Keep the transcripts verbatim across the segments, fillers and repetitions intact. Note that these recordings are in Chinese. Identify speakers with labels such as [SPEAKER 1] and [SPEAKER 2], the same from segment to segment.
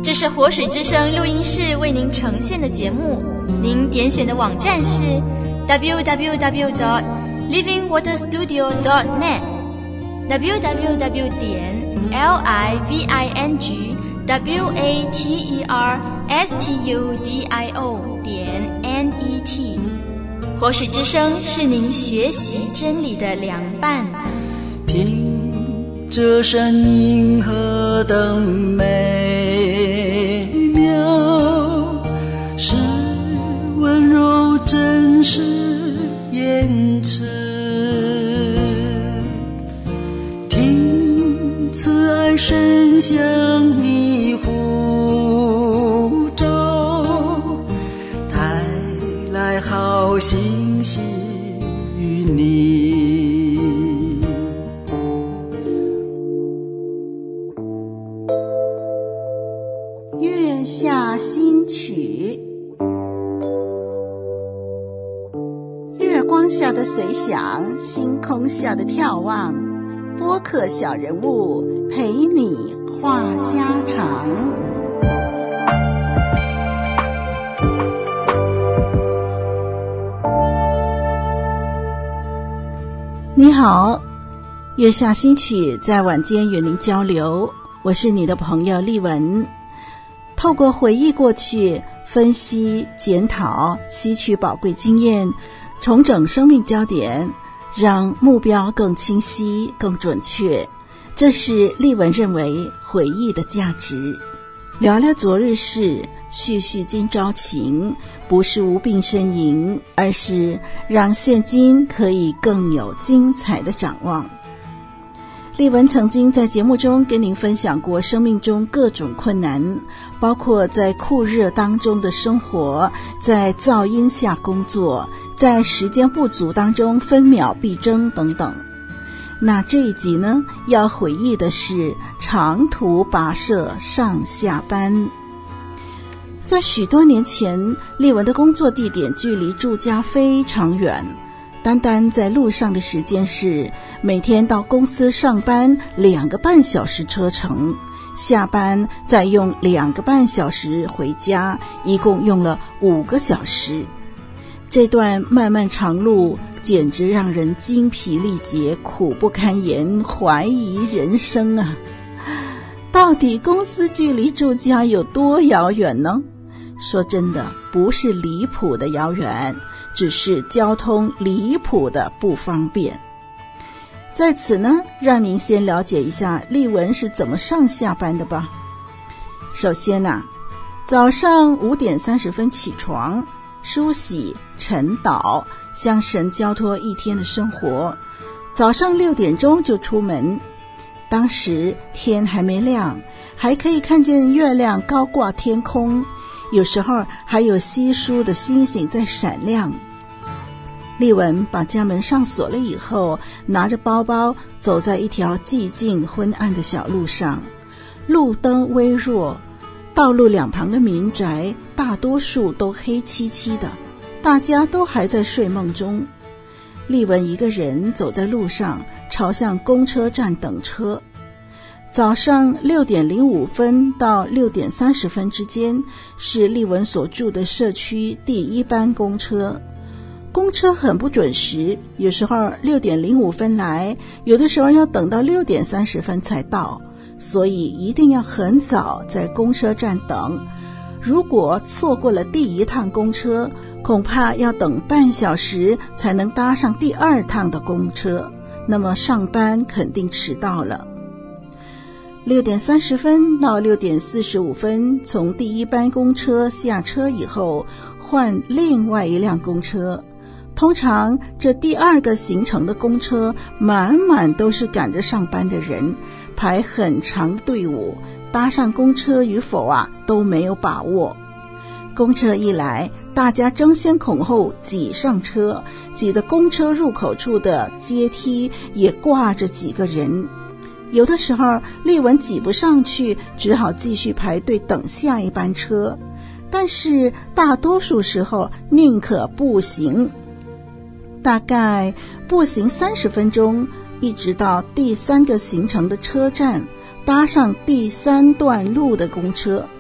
[SPEAKER 1] 这是活水之声录音室为您呈现的节目，您点选的网站是 double-u double-u double-u 点 living water studio 点 net double-u double-u double-u 点 living water studio 点 net。 活水之声是您学习真理的良伴。
[SPEAKER 2] 听这声音何等美妙，是温柔真实言辞，听慈爱声向你呼召，带来好信息与你。
[SPEAKER 3] 月下新曲，月光下的随想，星空下的眺望，播客小人物陪你话家常。你好，月下新曲在晚间与您交流，我是你的朋友丽文。透过回忆过去，分析检讨，吸取宝贵经验，重整生命焦点，让目标更清晰更准确，这是丽文认为回忆的价值。聊聊昨日事，叙叙今朝情，不是无病呻吟，而是让现今可以更有精彩的展望。丽文曾经在节目中跟您分享过生命中各种困难，包括在酷热当中的生活，在噪音下工作，在时间不足当中分秒必争等等。那这一集呢，要回忆的是长途跋涉上下班。在许多年前，丽文的工作地点距离住家非常远，单单在路上的时间是每天到公司上班两个半小时车程，下班再用两个半小时回家，一共用了五个小时。这段漫漫长路简直让人精疲力竭，苦不堪言，怀疑人生啊！到底公司距离住家有多遥远呢？说真的，不是离谱的遥远，只是交通离谱的不方便。在此呢，让您先了解一下丽文是怎么上下班的吧。首先啊，早上五点三十分起床，梳洗晨祷，向神交托一天的生活。早上六点钟就出门，当时天还没亮，还可以看见月亮高挂天空，有时候还有稀疏的星星在闪亮。丽文把家门上锁了以后，拿着包包走在一条寂静昏暗的小路上，路灯微弱，道路两旁的民宅大多数都黑漆漆的，大家都还在睡梦中。丽文一个人走在路上，朝向公车站等车。早上六点零五分到六点三十分之间是丽文所住的社区第一班公车。公车很不准时，有时候六点零五分来，有的时候要等到六点三十分才到，所以一定要很早在公车站等。如果错过了第一趟公车，恐怕要等半小时才能搭上第二趟的公车，那么上班肯定迟到了。六点三十分到六点四十五分从第一班公车下车以后，换另外一辆公车。通常这第二个行程的公车满满都是赶着上班的人，排很长的队伍，搭上公车与否啊都没有把握。公车一来，大家争先恐后挤上车，挤得公车入口处的阶梯也挂着几个人。有的时候丽文挤不上去，只好继续排队等下一班车，但是大多数时候宁可步行，大概步行三十分钟，一直到第三个行程的车站，搭上第三段路的公车。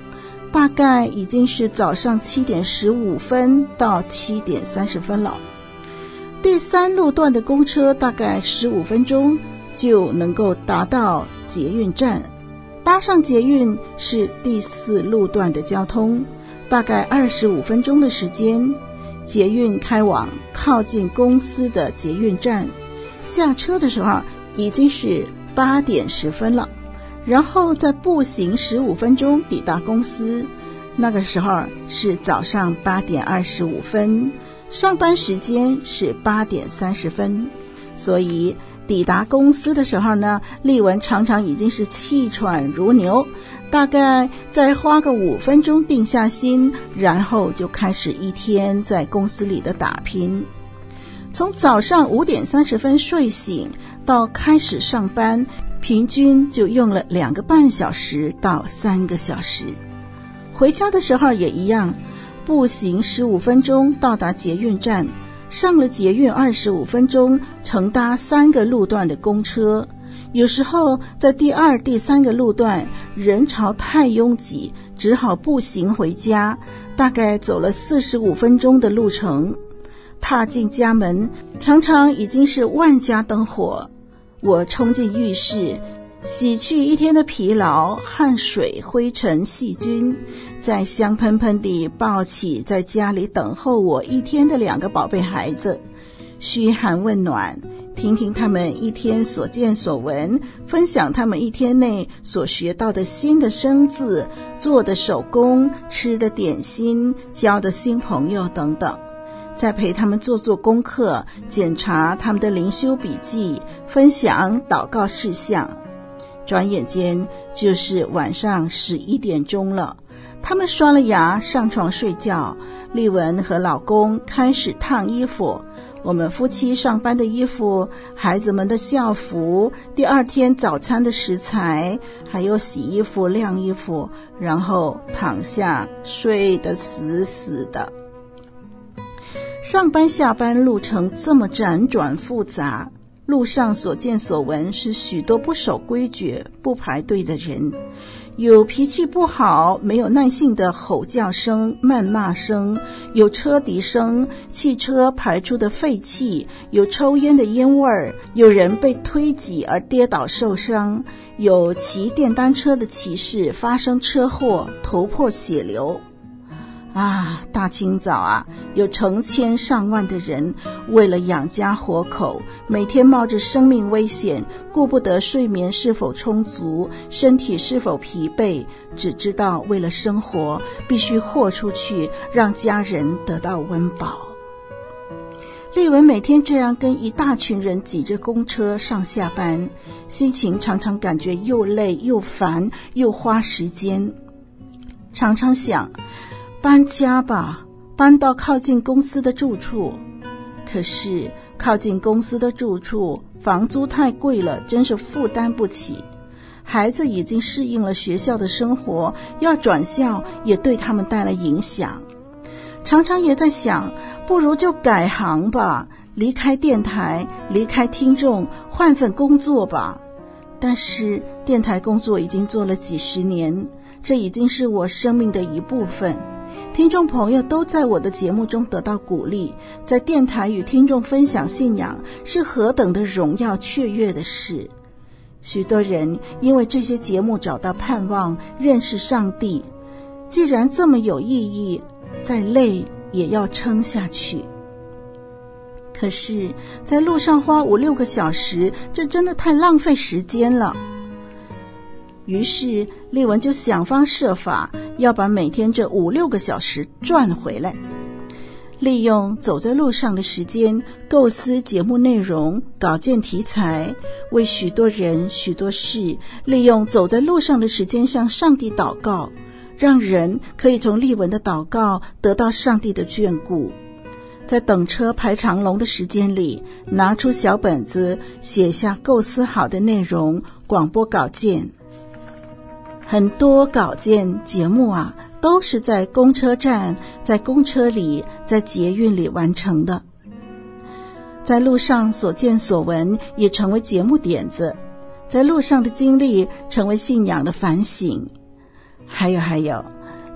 [SPEAKER 3] 大概已经是早上七点十五分到七点三十分了。第三路段的公车大概十五分钟就能够达到捷运站，搭上捷运是第四路段的交通，大概二十五分钟的时间，捷运开往靠近公司的捷运站，下车的时候已经是八点十分了，然后再步行十五分钟抵达公司，那个时候是早上八点二十五分，上班时间是八点三十分，所以抵达公司的时候呢，丽文常常已经是气喘如牛，大概再花个五分钟定下心，然后就开始一天在公司里的打拼。从早上五点三十分睡醒到开始上班，平均就用了两个半小时到三个小时。回家的时候也一样，步行十五分钟到达捷运站，上了捷运二十五分钟，乘搭三个路段的公车。有时候在第二、第三个路段人潮太拥挤，只好步行回家，大概走了四十五分钟的路程。踏进家门，常常已经是万家灯火。我冲进浴室，洗去一天的疲劳、汗水、灰尘、细菌，再香喷喷地抱起在家里等候我一天的两个宝贝孩子，嘘寒问暖，听听他们一天所见所闻，分享他们一天内所学到的新的生字、做的手工、吃的点心、交的新朋友等等，再陪他们做做功课，检查他们的灵修笔记，分享祷告事项。转眼间就是晚上十一点钟了，他们刷了牙上床睡觉，丽文和老公开始烫衣服，我们夫妻上班的衣服，孩子们的校服，第二天早餐的食材，还有洗衣服、晾衣服，然后躺下睡得死死的。上班下班路程这么辗转复杂，路上所见所闻是许多不守规矩、不排队的人，有脾气不好、没有耐性的吼叫声、谩骂声，有车笛声、汽车排出的废气，有抽烟的烟味儿，有人被推挤而跌倒受伤，有骑电单车的骑士发生车祸，头破血流。啊，大清早啊，有成千上万的人为了养家活口，每天冒着生命危险，顾不得睡眠是否充足，身体是否疲惫，只知道为了生活必须豁出去，让家人得到温饱。丽文每天这样跟一大群人挤着公车上下班，心情常常感觉又累又烦又花时间，常常想搬家吧，搬到靠近公司的住处。可是靠近公司的住处房租太贵了，真是负担不起。孩子已经适应了学校的生活，要转校也对他们带来影响。常常也在想，不如就改行吧，离开电台，离开听众，换份工作吧。但是电台工作已经做了几十年，这已经是我生命的一部分。听众朋友都在我的节目中得到鼓励，在电台与听众分享信仰是何等的荣耀雀跃的事。许多人因为这些节目找到盼望，认识上帝。既然这么有意义，再累也要撑下去。可是在路上花五六个小时，这真的太浪费时间了。于是丽文就想方设法要把每天这五六个小时赚回来，利用走在路上的时间构思节目内容、稿件题材，为许多人许多事，利用走在路上的时间向上帝祷告，让人可以从丽文的祷告得到上帝的眷顾。在等车排长龙的时间里，拿出小本子写下构思好的内容、广播稿件。很多稿件节目啊，都是在公车站、在公车里、在捷运里完成的。在路上所见所闻也成为节目点子，在路上的经历成为信仰的反省。还有还有，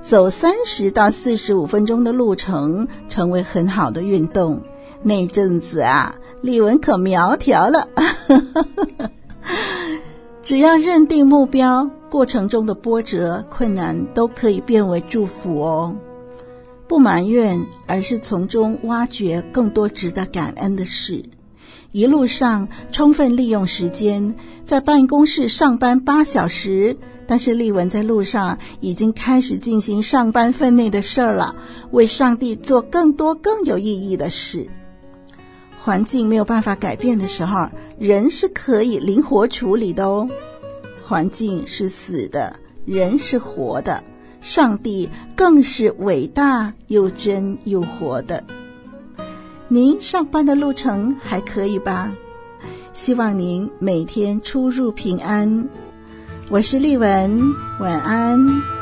[SPEAKER 3] 走三十到四十五分钟的路程成为很好的运动。那阵子啊，丽文可苗条了。只要认定目标，过程中的波折、困难都可以变为祝福哦。不埋怨，而是从中挖掘更多值得感恩的事。一路上充分利用时间，在办公室上班八小时，但是丽文在路上已经开始进行上班分内的事儿了，为上帝做更多更有意义的事。环境没有办法改变的时候，人是可以灵活处理的哦。环境是死的，人是活的，上帝更是伟大又真又活的。您上班的路程还可以吧？希望您每天出入平安。我是丽文，晚安。